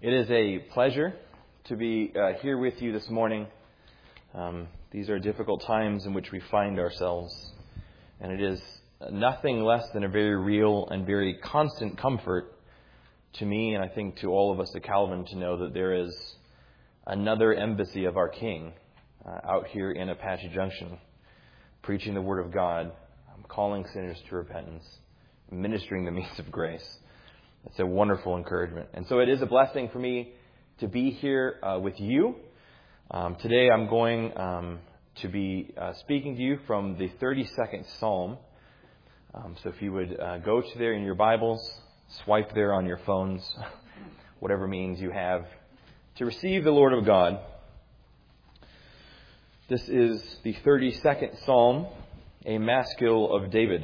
It is a pleasure to be here with you this morning. These are difficult times in which we find ourselves, and it is nothing less than a very real and very constant comfort to me, and I think to all of us at Calvin, to know that there is another embassy of our King out here in Apache Junction, preaching the Word of God, calling sinners to repentance, ministering the means of grace. It's a wonderful encouragement. And so it is a blessing for me to be here with you. Today I'm going to be speaking to you from the 32nd Psalm. So if you would go to there in your Bibles, swipe there on your phones, whatever means you have, to receive the Lord of God. This is the 32nd Psalm, a maskil of David.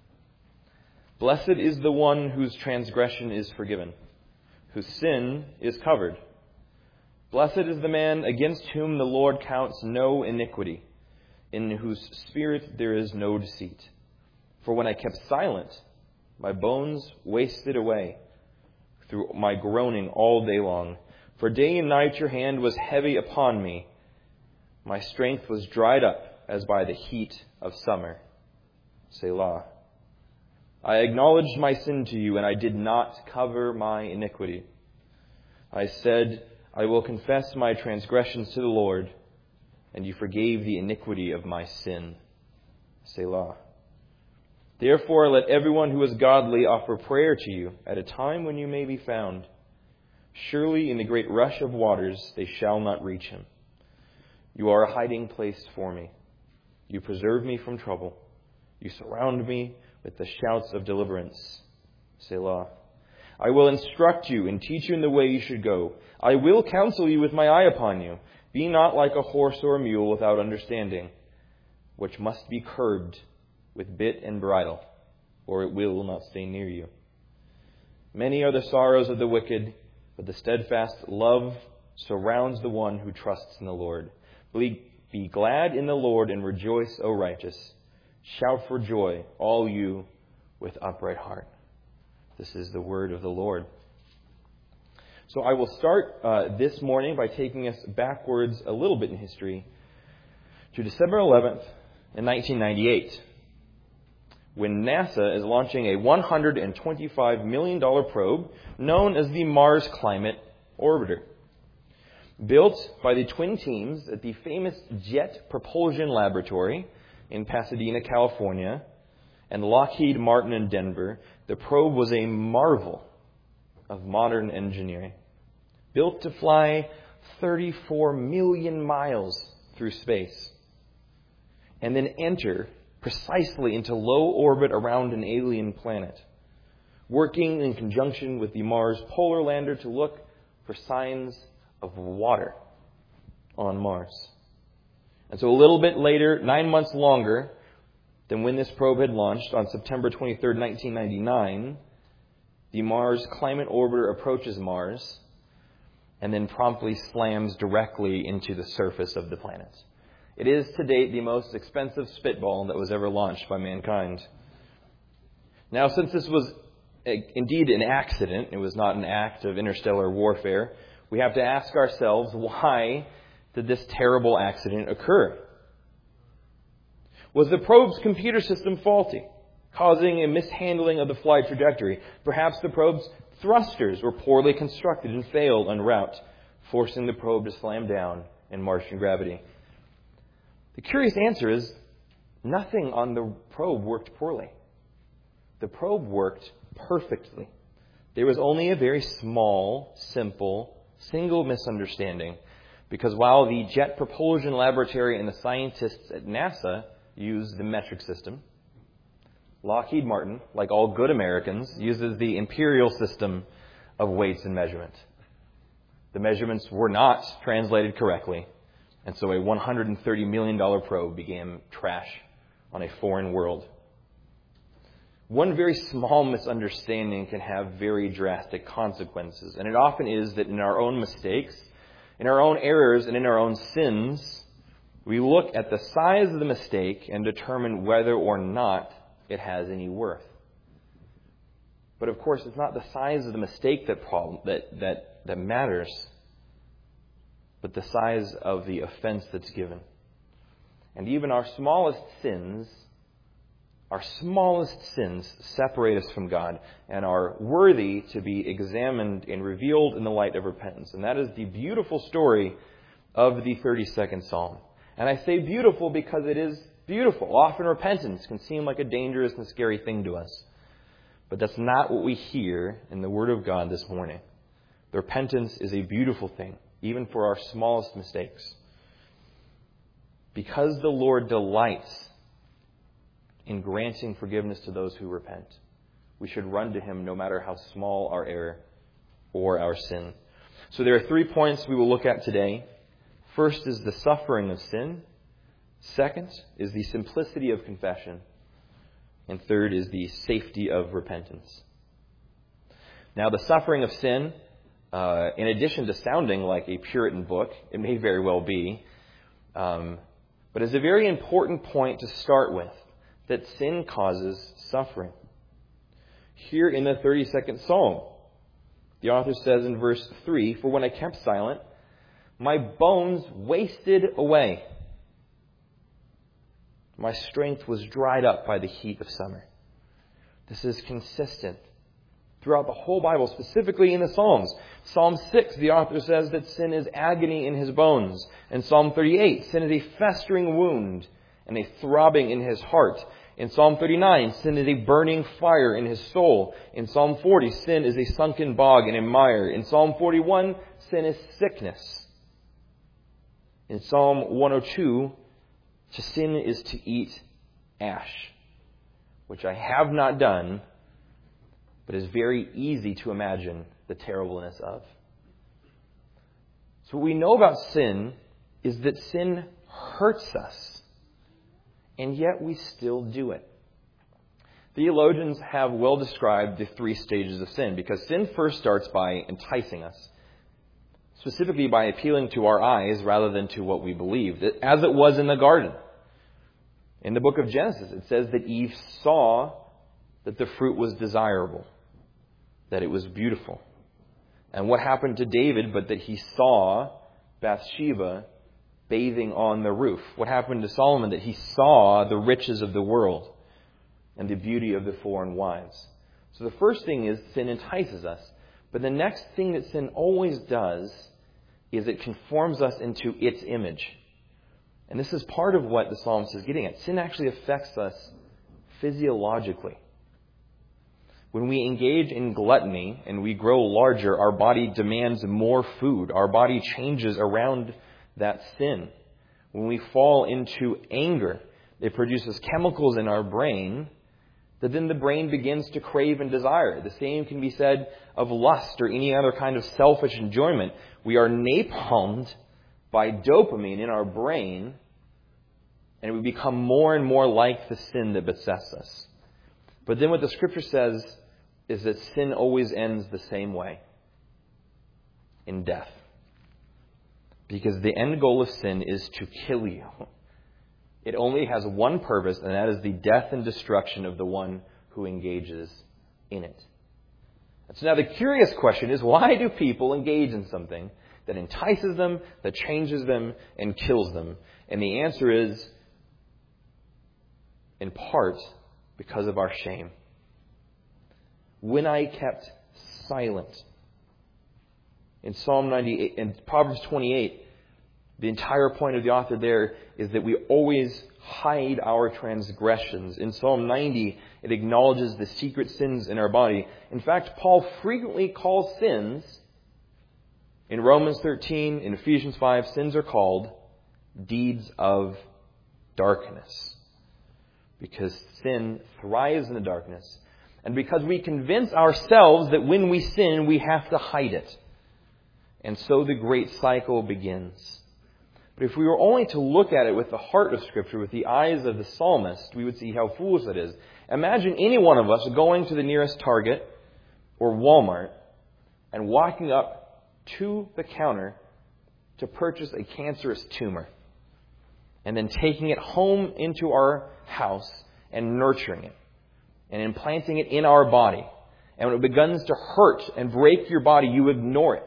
Blessed is the one whose transgression is forgiven, whose sin is covered. Blessed is the man against whom the Lord counts no iniquity, in whose spirit there is no deceit. For when I kept silent, my bones wasted away through my groaning all day long. For day and night your hand was heavy upon me. My strength was dried up as by the heat of summer. Selah. I acknowledged my sin to you, and I did not cover my iniquity. I said, I will confess my transgressions to the Lord, and you forgave the iniquity of my sin. Selah. Therefore, let everyone who is godly offer prayer to you at a time when you may be found. Surely in the great rush of waters they shall not reach him. You are a hiding place for me. You preserve me from trouble. You surround me with the shouts of deliverance. Selah. I will instruct you and teach you in the way you should go. I will counsel you with my eye upon you. Be not like a horse or a mule without understanding, which must be curbed with bit and bridle, or it will not stay near you. Many are the sorrows of the wicked, but the steadfast love surrounds the one who trusts in the Lord. Be glad in the Lord and rejoice, O righteous. Shout for joy, all you with upright heart. This is the word of the Lord. So I will start this morning by taking us backwards a little bit in history to December 11th in 1998, when NASA is launching a $125 million probe known as the Mars Climate Orbiter. Built by the twin teams at the famous Jet Propulsion Laboratory in Pasadena, California, and Lockheed Martin in Denver, the probe was a marvel of modern engineering. Built to fly 34 million miles through space, and then enter precisely into low orbit around an alien planet, working in conjunction with the Mars Polar Lander to look for signs of water on Mars. And so a little bit later, 9 months longer than when this probe had launched, on September 23rd, 1999, the Mars Climate Orbiter approaches Mars and then promptly slams directly into the surface of the planet. It is to date the most expensive spitball that was ever launched by mankind. Now, since this was indeed an accident, it was not an act of interstellar warfare, we have to ask ourselves, why did this terrible accident occur? Was the probe's computer system faulty, causing a mishandling of the flight trajectory? Perhaps the probe's thrusters were poorly constructed and failed en route, forcing the probe to slam down in Martian gravity. The curious answer is, nothing on the probe worked poorly. The probe worked perfectly. There was only a very small, simple, single misunderstanding, because while the Jet Propulsion Laboratory and the scientists at NASA used the metric system, Lockheed Martin, like all good Americans, uses the imperial system of weights and measurement. The measurements were not translated correctly, and so a $130 million probe became trash on a foreign world. One very small misunderstanding can have very drastic consequences, and it often is that in our own mistakes, in our own errors, and in our own sins, we look at the size of the mistake and determine whether or not it has any worth. But of course, it's not the size of the mistake that that matters, but the size of the offense that's given. And even our smallest sins separate us from God and are worthy to be examined and revealed in the light of repentance. And that is the beautiful story of the 32nd Psalm. And I say beautiful because it is beautiful. Often repentance can seem like a dangerous and scary thing to us. But that's not what we hear in the Word of God this morning. The repentance is a beautiful thing, even for our smallest mistakes. Because the Lord delights in granting forgiveness to those who repent, we should run to Him no matter how small our error or our sin. So there are 3 points we will look at today. First is the suffering of sin. Second is the simplicity of confession. And third is the safety of repentance. Now, the suffering of sin, in addition to sounding like a Puritan book, it may very well be, but is a very important point to start with, that sin causes suffering. Here in the 32nd Psalm, the author says in verse 3, "For when I kept silent, my bones wasted away. My strength was dried up by the heat of summer." This is consistent throughout the whole Bible, specifically in the Psalms. Psalm 6, the author says that sin is agony in his bones. In Psalm 38, sin is a festering wound and a throbbing in his heart. In Psalm 39, sin is a burning fire in his soul. In Psalm 40, sin is a sunken bog and a mire. In Psalm 41, sin is sickness. In Psalm 102, to sin is to eat ash, which I have not done, but is very easy to imagine the terribleness of. So what we know about sin is that sin hurts us, and yet we still do it. Theologians have well described the 3 stages of sin, because sin first starts by enticing us, specifically by appealing to our eyes rather than to what we believed, as it was in the garden. In the book of Genesis, it says that Eve saw that the fruit was desirable, that it was beautiful. And what happened to David but that he saw Bathsheba bathing on the roof? What happened to Solomon? That he saw the riches of the world and the beauty of the foreign wives. So the first thing is sin entices us. But the next thing that sin always does is it conforms us into its image. And this is part of what the psalmist is getting at. Sin actually affects us physiologically. When we engage in gluttony and we grow larger, our body demands more food. Our body changes around that sin. When we fall into anger, it produces chemicals in our brain that then the brain begins to crave and desire. The same can be said of lust or any other kind of selfish enjoyment. We are napalmed by dopamine in our brain, and we become more and more like the sin that besets us. But then what the Scripture says is that sin always ends the same way, in death. Because the end goal of sin is to kill you. It only has one purpose, and that is the death and destruction of the one who engages in it. So now the curious question is, why do people engage in something that entices them, that changes them, and kills them? And the answer is, in part, because of our shame. When I kept silent. In Psalm 98, in Proverbs 28, the entire point of the author there is that we always hide our transgressions. In Psalm 90, it acknowledges the secret sins in our body. In fact, Paul frequently calls sins, in Romans 13, in Ephesians 5, sins are called deeds of darkness. Because sin thrives in the darkness. And because we convince ourselves that when we sin, we have to hide it. And so the great cycle begins. But if we were only to look at it with the heart of Scripture, with the eyes of the psalmist, we would see how foolish it is. Imagine any one of us going to the nearest Target or Walmart and walking up to the counter to purchase a cancerous tumor, and then taking it home into our house and nurturing it and implanting it in our body. And when it begins to hurt and break your body, you ignore it.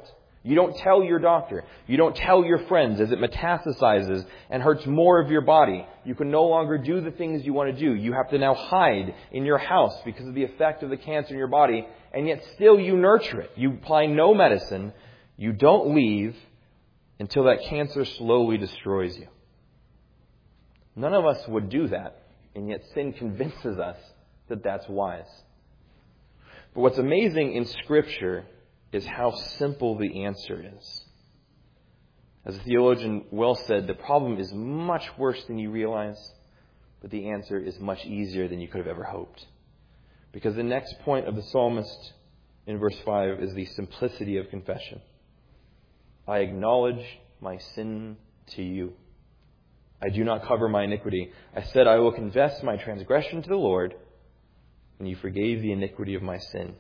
You don't tell your doctor. You don't tell your friends as it metastasizes and hurts more of your body. You can no longer do the things you want to do. You have to now hide in your house because of the effect of the cancer in your body, and yet still you nurture it. You apply no medicine. You don't leave until that cancer slowly destroys you. None of us would do that, and yet sin convinces us that that's wise. But what's amazing in Scripture is how simple the answer is. As a theologian well said, the problem is much worse than you realize, but the answer is much easier than you could have ever hoped. Because the next point of the psalmist in verse 5 is the simplicity of confession. I acknowledge my sin to you. I do not cover my iniquity. I said, I will confess my transgression to the Lord, and you forgave the iniquity of my sin.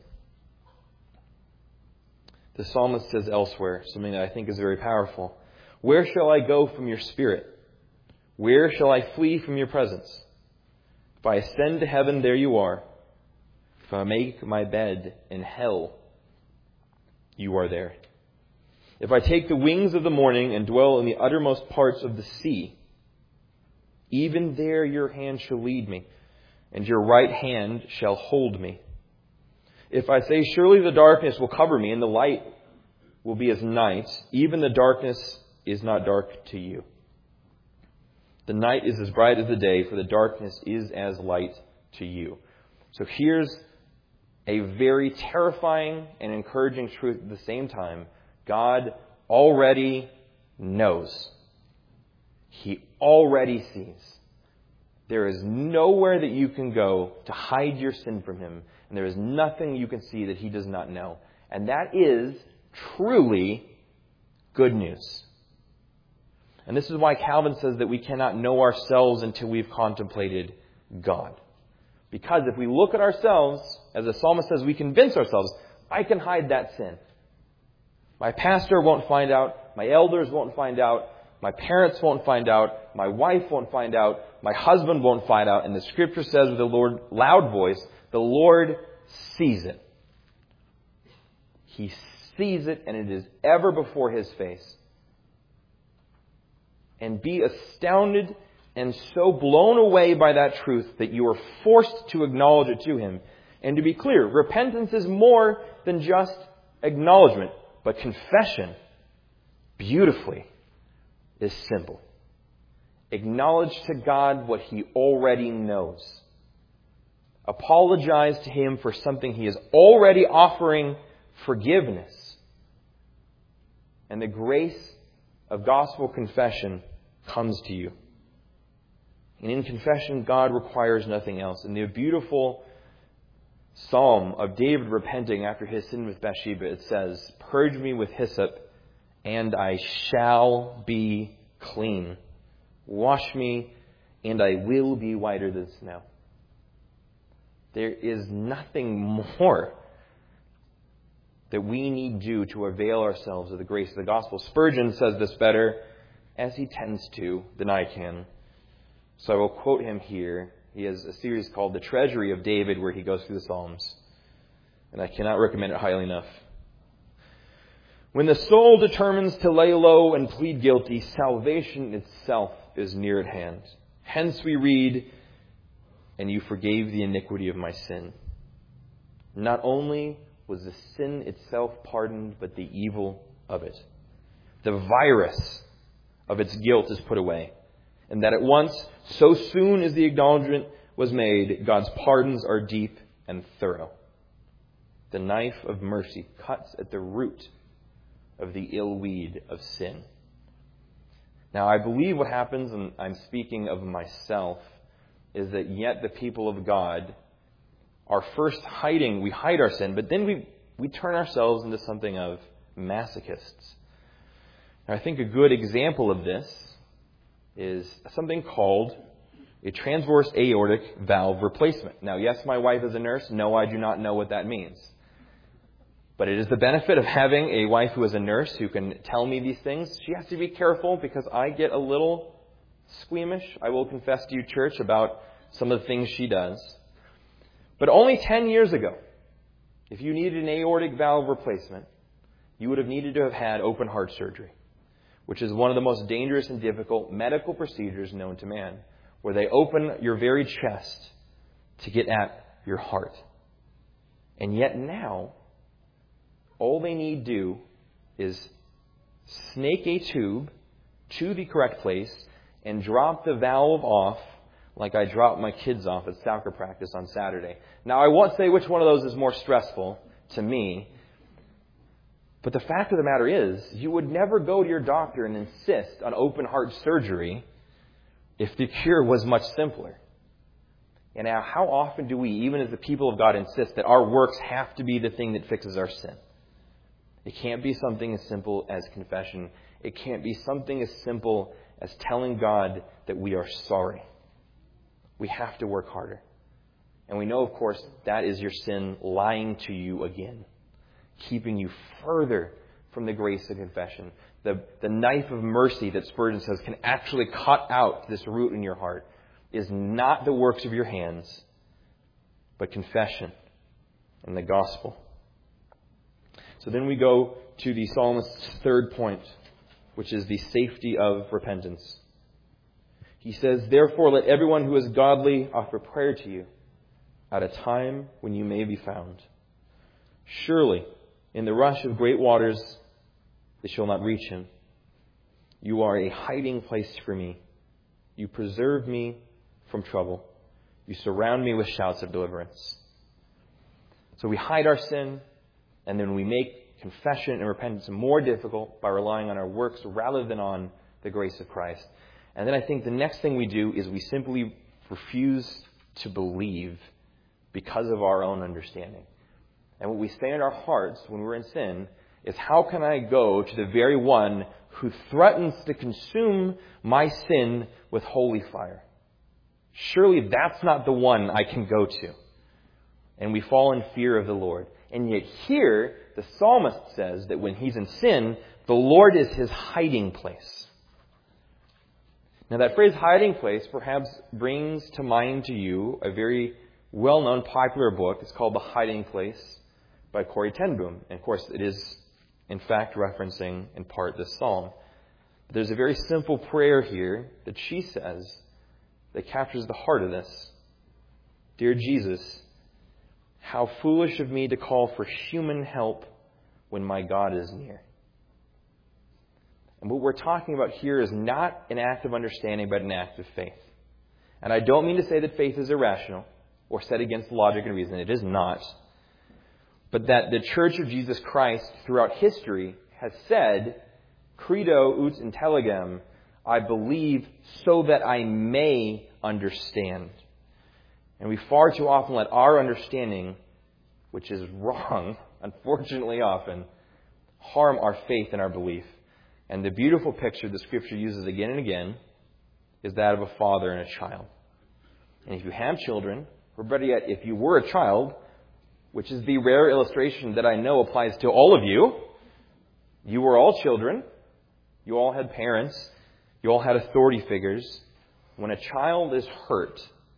The psalmist says elsewhere, something that I think is very powerful. Where shall I go from your spirit? Where shall I flee from your presence? If I ascend to heaven, there you are. If I make my bed in hell, you are there. If I take the wings of the morning and dwell in the uttermost parts of the sea, even there your hand shall lead me, and your right hand shall hold me. If I say, surely the darkness will cover me, and the light will be as night, even the darkness is not dark to you. The night is as bright as the day, for the darkness is as light to you. So here's a very terrifying and encouraging truth at the same time. God already knows. He already sees. There is nowhere that you can go to hide your sin from Him. And there is nothing you can see that He does not know. And that is truly good news. And this is why Calvin says that we cannot know ourselves until we've contemplated God. Because if we look at ourselves, as the psalmist says, we convince ourselves, I can hide that sin. My pastor won't find out. My elders won't find out. My parents won't find out. My wife won't find out. My husband won't find out. And the Scripture says with a loud voice, the Lord sees it. He sees it, and it is ever before His face. And be astounded and so blown away by that truth that you are forced to acknowledge it to Him. And to be clear, repentance is more than just acknowledgement, but confession, beautifully, is simple. Acknowledge to God what He already knows. Apologize to Him for something He is already offering forgiveness. And the grace of gospel confession comes to you. And in confession, God requires nothing else. In the beautiful psalm of David repenting after his sin with Bathsheba, it says, purge me with hyssop, and I shall be clean. Wash me, and I will be whiter than snow. There is nothing more that we need do to avail ourselves of the grace of the gospel. Spurgeon says this better, as he tends to, than I can. So I will quote him here. He has a series called The Treasury of David, where he goes through the Psalms. And I cannot recommend it highly enough. When the soul determines to lay low and plead guilty, salvation itself is near at hand. Hence we read, and you forgave the iniquity of my sin. Not only was the sin itself pardoned, but the evil of it. The virus of its guilt is put away. And that at once, so soon as the acknowledgement was made, God's pardons are deep and thorough. The knife of mercy cuts at the root of the ill weed of sin. Now, I believe what happens, and I'm speaking of myself, is that yet the people of God are first hiding. We hide our sin, but then we turn ourselves into something of masochists. Now, I think a good example of this is something called a transverse aortic valve replacement. Now, yes, my wife is a nurse. No, I do not know what that means. But it is the benefit of having a wife who is a nurse who can tell me these things. She has to be careful because I get a little squeamish, I will confess to you, church, about some of the things she does. But only 10 years ago, if you needed an aortic valve replacement, you would have needed to have had open heart surgery, which is one of the most dangerous and difficult medical procedures known to man, where they open your very chest to get at your heart. And yet now, all they need do is snake a tube to the correct place and drop the valve off like I dropped my kids off at soccer practice on Saturday. Now, I won't say which one of those is more stressful to me, but the fact of the matter is, you would never go to your doctor and insist on open heart surgery if the cure was much simpler. And now, how often do we, even as the people of God, insist that our works have to be the thing that fixes our sin? It can't be something as simple as confession. It can't be something as simple as telling God that we are sorry. We have to work harder. And we know, of course, that is your sin lying to you again, keeping you further from the grace of confession. The knife of mercy that Spurgeon says can actually cut out this root in your heart is not the works of your hands, but confession and the gospel. So then we go to the psalmist's third point, which is the safety of repentance. He says, "Therefore let everyone who is godly offer prayer to you at a time when you may be found. Surely in the rush of great waters they shall not reach him. You are a hiding place for me. You preserve me from trouble. You surround me with shouts of deliverance." So we hide our sin, and then we make confession and repentance more difficult by relying on our works rather than on the grace of Christ. And then I think the next thing we do is we simply refuse to believe because of our own understanding. And what we say in our hearts when we're in sin is, how can I go to the very one who threatens to consume my sin with holy fire? Surely that's not the one I can go to. And we fall in fear of the Lord. And yet here, the psalmist says that when he's in sin, the Lord is his hiding place. Now that phrase hiding place perhaps brings to mind to you a very well-known popular book. It's called The Hiding Place by Corrie ten Boom. And of course it is in fact referencing in part this psalm. But there's a very simple prayer here that she says that captures the heart of this. "Dear Jesus, how foolish of me to call for human help when my God is near." And what we're talking about here is not an act of understanding, but an act of faith. And I don't mean to say that faith is irrational or set against logic and reason. It is not. But that the Church of Jesus Christ throughout history has said, "Credo ut intelligam," I believe so that I may understand. And we far too often let our understanding, which is wrong, unfortunately often, harm our faith and our belief. And the beautiful picture the Scripture uses again and again is that of a father and a child. And if you have children, or better yet, if you were a child, which is the rare illustration that I know applies to all of you, you were all children, you all had parents, you all had authority figures. When a child is hurt,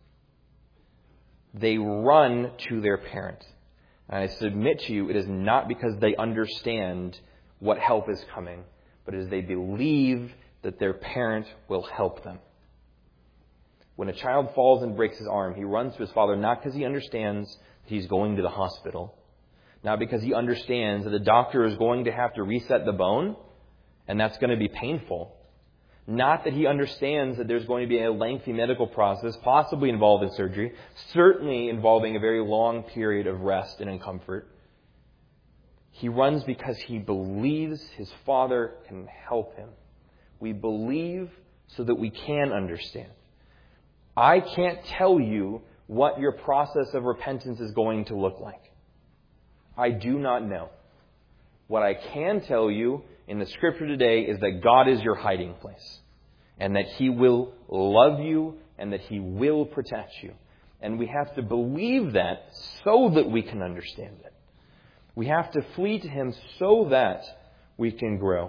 they run to their parent. And I submit to you, it is not because they understand what help is coming, but as they believe that their parent will help them. When a child falls and breaks his arm, he runs to his father not because he understands that he's going to the hospital, not because he understands that the doctor is going to have to reset the bone, and that's going to be painful. Not that he understands that there's going to be a lengthy medical process, possibly involving surgery, certainly involving a very long period of rest and comfort. He runs because he believes his father can help him. We believe so that we can understand. I can't tell you what your process of repentance is going to look like. I do not know. What I can tell you in the Scripture today is that God is your hiding place, and that He will love you, and that He will protect you. And we have to believe that so that we can understand it. We have to flee to Him so that we can grow.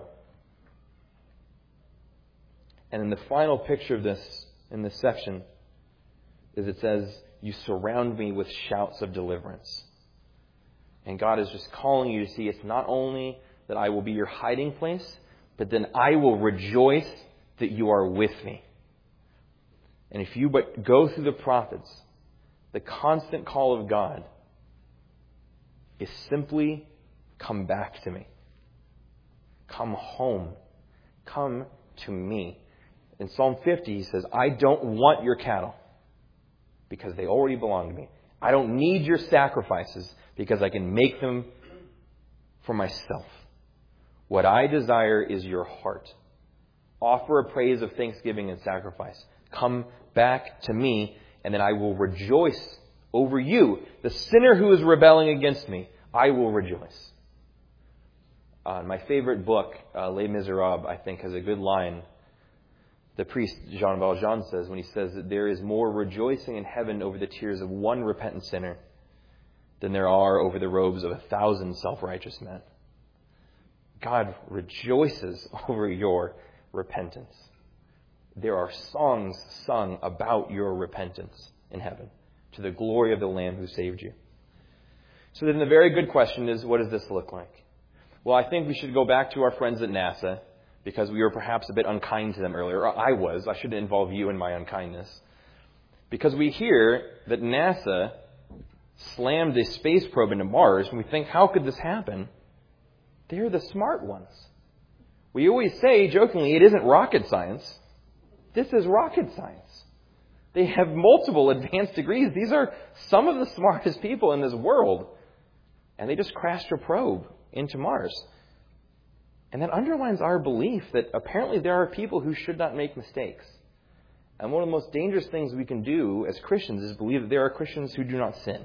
And in the final picture of this, in this section, is it says, "You surround me with shouts of deliverance." And God is just calling you to see it's not only that I will be your hiding place, but then I will rejoice that you are with me. And if you but go through the prophets, the constant call of God is simply come back to me. Come home. Come to me. In Psalm 50, he says, I don't want your cattle because they already belong to me. I don't need your sacrifices because I can make them for myself. What I desire is your heart. Offer a praise of thanksgiving and sacrifice. Come back to me, and then I will rejoice over you. The sinner who is rebelling against me, I will rejoice. My favorite book, Les Miserables, I think, has a good line. The priest, Jean Valjean, says when he says that there is more rejoicing in heaven over the tears of one repentant sinner than there are over the robes of 1,000 self-righteous men. God rejoices over your repentance. There are songs sung about your repentance in heaven to the glory of the Lamb who saved you. So then the very good question is, what does this look like? Well, I think we should go back to our friends at NASA because we were perhaps a bit unkind to them earlier. Or I was. I shouldn't involve you in my unkindness. Because we hear that NASA slammed a space probe into Mars, and we think, how could this happen? They're the smart ones. We always say, jokingly, it isn't rocket science. This is rocket science. They have multiple advanced degrees. These are some of the smartest people in this world. And they just crashed a probe into Mars. And that underlines our belief that apparently there are people who should not make mistakes. And one of the most dangerous things we can do as Christians is believe that there are Christians who do not sin.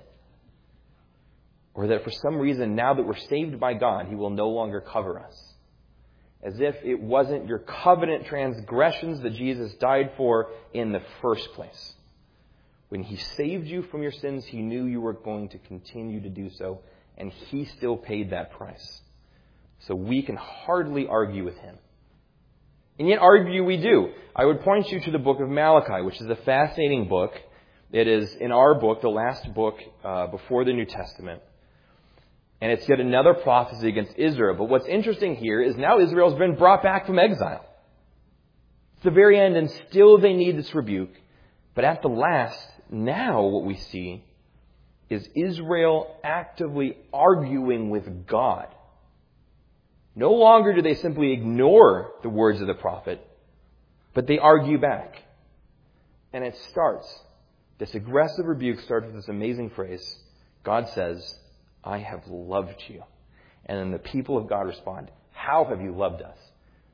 Or that for some reason, now that we're saved by God, He will no longer cover us. As if it wasn't your covenant transgressions that Jesus died for in the first place. When He saved you from your sins, He knew you were going to continue to do so. And He still paid that price. So we can hardly argue with Him. And yet argue we do. I would point you to the book of Malachi, which is a fascinating book. It is, in our book, the last book before the New Testament. And it's yet another prophecy against Israel. But what's interesting here is now Israel's been brought back from exile. It's the very end, and still they need this rebuke. But at the last, now what we see is Israel actively arguing with God. No longer do they simply ignore the words of the prophet, but they argue back. And it starts, this aggressive rebuke starts with this amazing phrase. God says, I have loved you. And then the people of God respond, how have you loved us?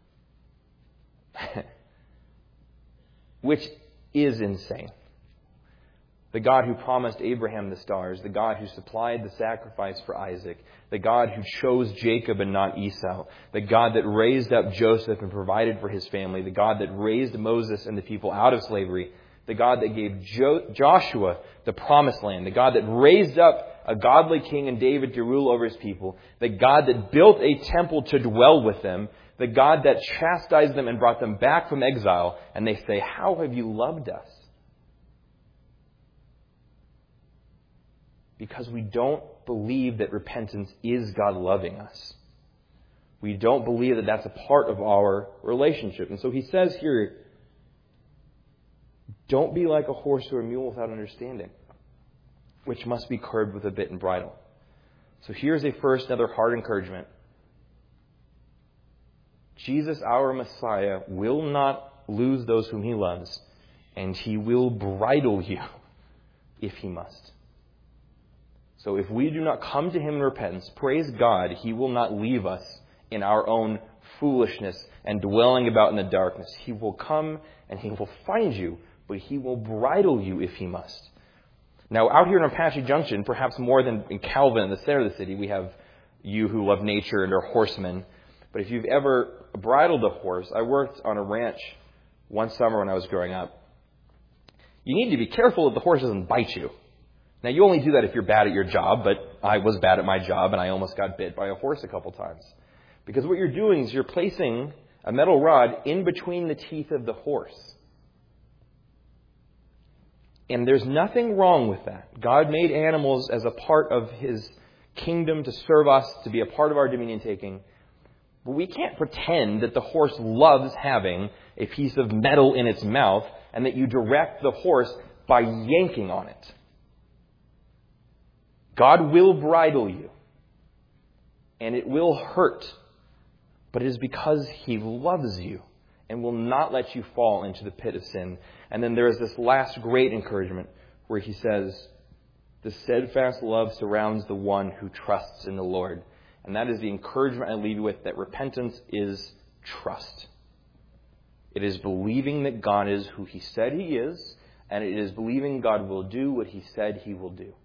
Which is insane. The God who promised Abraham the stars, the God who supplied the sacrifice for Isaac, the God who chose Jacob and not Esau, the God that raised up Joseph and provided for his family, the God that raised Moses and the people out of slavery, the God that gave Joshua the promised land, the God that raised up a godly king in David to rule over his people, the God that built a temple to dwell with them, the God that chastised them and brought them back from exile, and they say, how have you loved us? Because we don't believe that repentance is God loving us. We don't believe that that's a part of our relationship. And so he says here, don't be like a horse or a mule without understanding, which must be curbed with a bit and bridle. So here's another hard encouragement. Jesus, our Messiah, will not lose those whom He loves, and He will bridle you if He must. So if we do not come to Him in repentance, praise God, He will not leave us in our own foolishness and dwelling about in the darkness. He will come and He will find you, but He will bridle you if He must. Now, out here in Apache Junction, perhaps more than in Calvin in the center of the city, we have you who love nature and are horsemen. But if you've ever bridled a horse, I worked on a ranch one summer when I was growing up. You need to be careful that the horse doesn't bite you. Now, you only do that if you're bad at your job, but I was bad at my job and I almost got bit by a horse a couple times. Because what you're doing is you're placing a metal rod in between the teeth of the horse. And there's nothing wrong with that. God made animals as a part of His kingdom to serve us, to be a part of our dominion taking. But we can't pretend that the horse loves having a piece of metal in its mouth and that you direct the horse by yanking on it. God will bridle you, and it will hurt, but it is because He loves you and will not let you fall into the pit of sin. And then there is this last great encouragement where He says, the steadfast love surrounds the one who trusts in the Lord. And that is the encouragement I leave you with, that repentance is trust. It is believing that God is who He said He is, and it is believing God will do what He said He will do.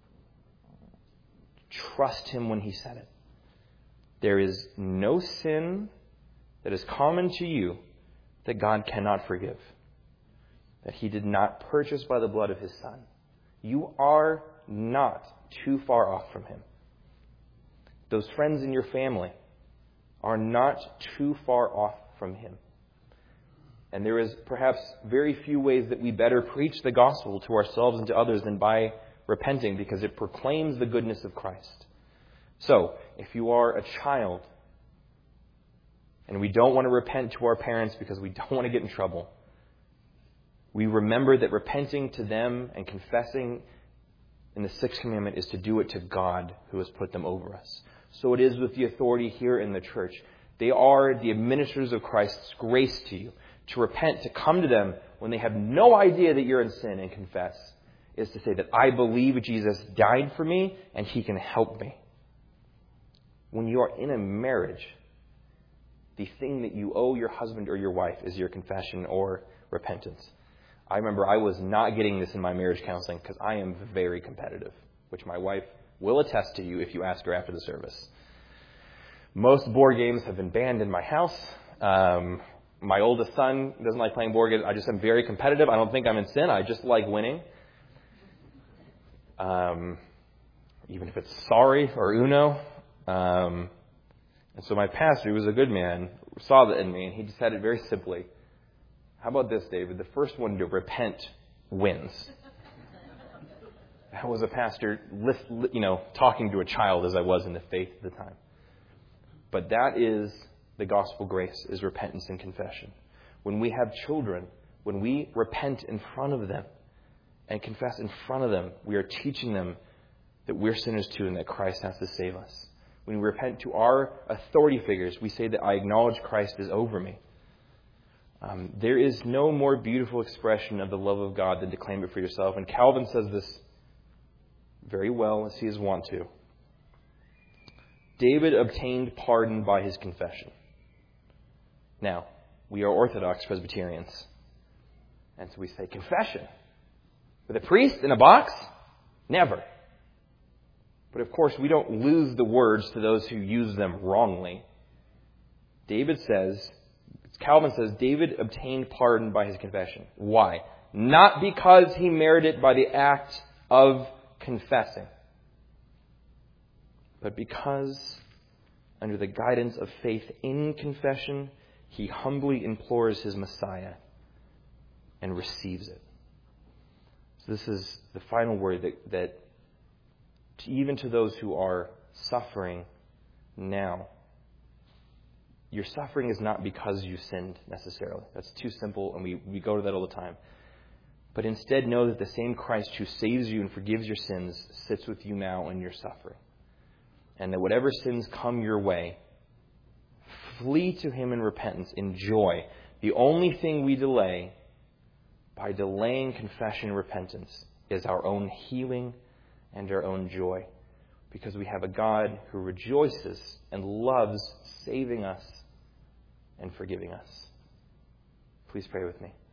Trust Him when He said it. There is no sin that is common to you that God cannot forgive, that He did not purchase by the blood of His Son. You are not too far off from Him. Those friends in your family are not too far off from Him. And there is perhaps very few ways that we better preach the gospel to ourselves and to others than by repenting, because it proclaims the goodness of Christ. So, if you are a child and we don't want to repent to our parents because we don't want to get in trouble, we remember that repenting to them and confessing in the sixth commandment is to do it to God who has put them over us. So it is with the authority here in the church. They are the administrators of Christ's grace to you. To repent, to come to them when they have no idea that you're in sin and confess, is to say that I believe Jesus died for me and He can help me. When you are in a marriage, the thing that you owe your husband or your wife is your confession or repentance. I remember I was not getting this in my marriage counseling because I am very competitive, which my wife will attest to you if you ask her after the service. Most board games have been banned in my house. My oldest son doesn't like playing board games. I just am very competitive. I don't think I'm in sin. I just like winning. Even if it's sorry or Uno. And so my pastor, who was a good man, saw that in me, and he just said it very simply. How about this, David? The first one to repent wins. I was a pastor, talking to a child as I was in the faith at the time. But that is the gospel grace, is repentance and confession. When we have children, when we repent in front of them and confess in front of them, we are teaching them that we're sinners too and that Christ has to save us. When we repent to our authority figures, we say that I acknowledge Christ is over me. There is no more beautiful expression of the love of God than to claim it for yourself. And Calvin says this very well, as he is wont to. David obtained pardon by his confession. Now, we are Orthodox Presbyterians. And so we say, confession? With a priest in a box? Never. But of course, we don't lose the words to those who use them wrongly. Calvin says, David obtained pardon by his confession. Why? Not because he merited it by the act of confessing, but because, under the guidance of faith in confession, he humbly implores his Messiah and receives it. So this is the final word that even to those who are suffering now, your suffering is not because you sinned necessarily. That's too simple, and we go to that all the time. But instead know that the same Christ who saves you and forgives your sins sits with you now in your suffering. And that whatever sins come your way, flee to Him in repentance, in joy. The only thing we delay by delaying confession and repentance is our own healing and our own joy. Because we have a God who rejoices and loves saving us and forgiving us. Please pray with me.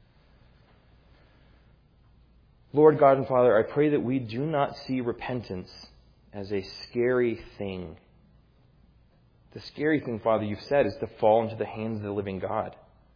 Lord God and Father, I pray that we do not see repentance as a scary thing. The scary thing, Father, you've said, is to fall into the hands of the living God.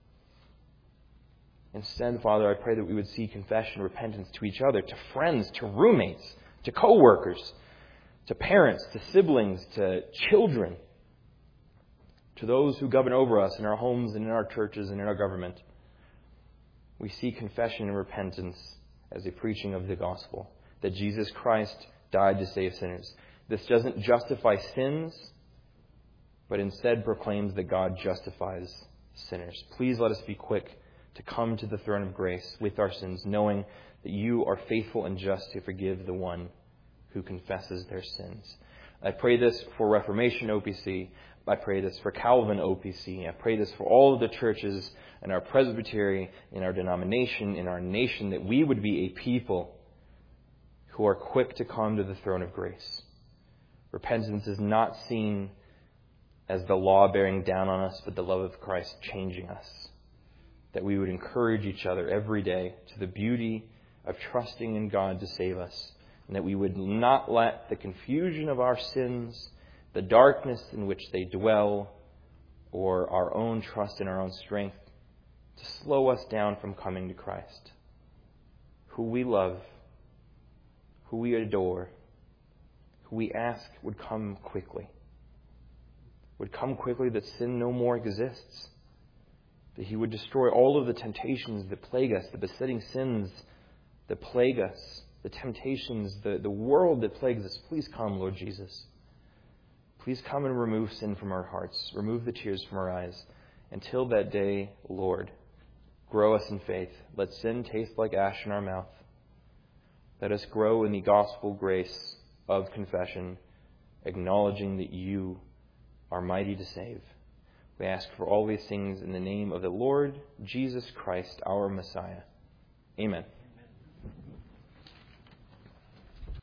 Instead, Father, I pray that we would see confession and repentance to each other, to friends, to roommates, to co-workers, to parents, to siblings, to children, to those who govern over us in our homes and in our churches and in our government. We see confession and repentance as a preaching of the gospel, that Jesus Christ died to save sinners. This doesn't justify sins, but instead proclaims that God justifies sinners. Please let us be quick to come to the throne of grace with our sins, knowing that you are faithful and just to forgive the one who confesses their sins. I pray this for Reformation OPC. I pray this for Calvin OPC. I pray this for all of the churches in our presbytery, in our denomination, in our nation, that we would be a people who are quick to come to the throne of grace. Repentance is not seen as the law bearing down on us, but the love of Christ changing us. That we would encourage each other every day to the beauty of trusting in God to save us, and that we would not let the confusion of our sins, the darkness in which they dwell, or our own trust in our own strength, to slow us down from coming to Christ, who we love, who we adore, who we ask would come quickly. Would come quickly that sin no more exists. That he would destroy all of the temptations that plague us, the besetting sins that plague us, the temptations, the world that plagues us. Please come, Lord Jesus. Please come and remove sin from our hearts. Remove the tears from our eyes. Until that day, Lord, grow us in faith. Let sin taste like ash in our mouth. Let us grow in the gospel grace of confession, acknowledging that you are mighty to save. We ask for all these things in the name of the Lord Jesus Christ, our Messiah. Amen.